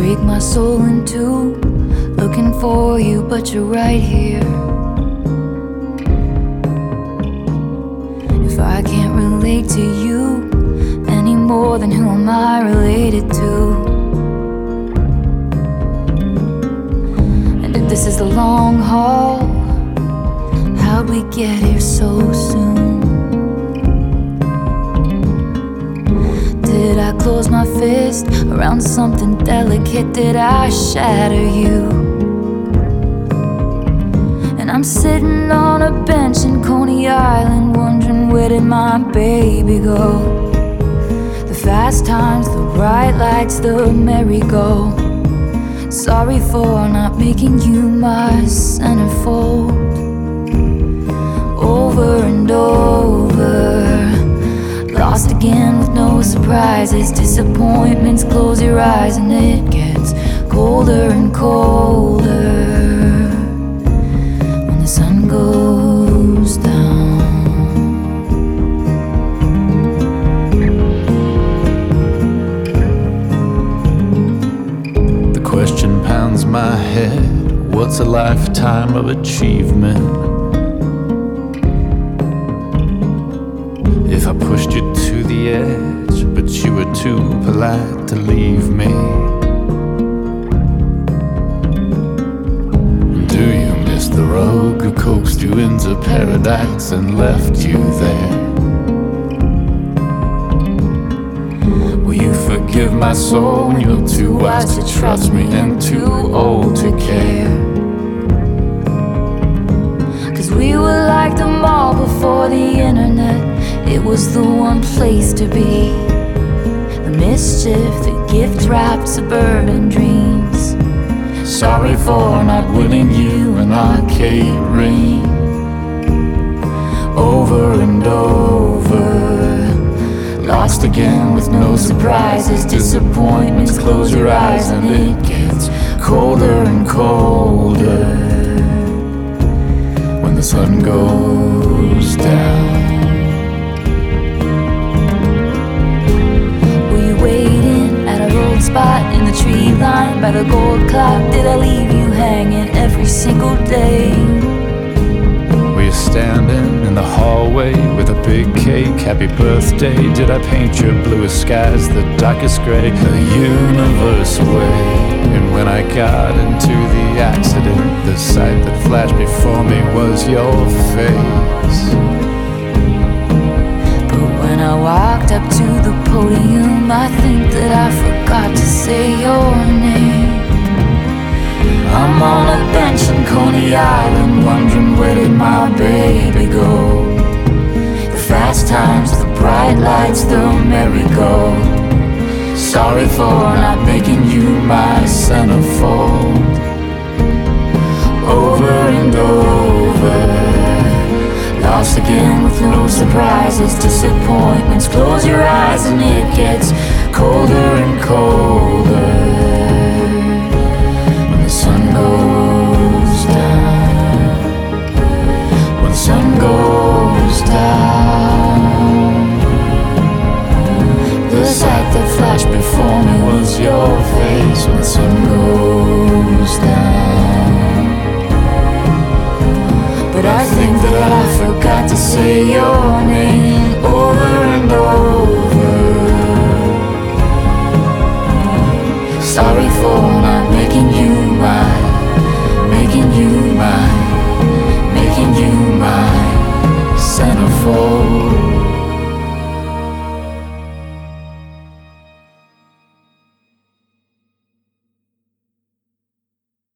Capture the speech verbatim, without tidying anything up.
break my soul in two, looking for you, but you're right here. If I can't relate to you any more, then who am I related to? And if this is the long haul, how'd we get here so soon? Did I close my fist around something delicate? Did I shatter you? And I'm sitting on a bench in Coney Island, wondering where did my baby go? The fast times, the bright lights, the merry-go. Sorry for not making you my centerfold. Over and over, lost again with no surprises. Disappointments, close your eyes and it gets colder and colder when the sun goes down. The question pounds my head, what's a lifetime of achievement? If I pushed you to the edge, but you were too polite to leave me. Do you miss the rogue who coaxed you into paradise and left you there? Will you forgive my soul when you're too wise to trust me and too old to care? Cause we were like the mall before the internet. It was the one place to be. The mischief, the gift-wrapped suburban dreams. Sorry for not winning you an arcade ring. Over and over, lost again with no surprises. Disappointments, close your eyes and it gets colder and colder when the sun goes down. Spot in the tree line by the gold clock. Did I leave you hanging every single day? Were you standing in the hallway with a big cake? Happy birthday. Did I paint your bluest skies the darkest gray? The universe away. And when I got into the accident, the sight that flashed before me was your face. When I walked up to the podium, I think that I forgot to say your name. I'm on a bench in Coney Island, wondering where did my baby go? The fast times, the bright lights, the merry-go. Sorry for not making you my centerfold. Over and over, lost again with no surprises. Disappointments, close your eyes and it gets colder and colder when the sun goes down. When the sun goes down, the sight that flashed before me was your face. When the sun goes down, but I think that I forgot to say your name. Over and over, sorry for not making you mine, making you mine, making you my centerfold.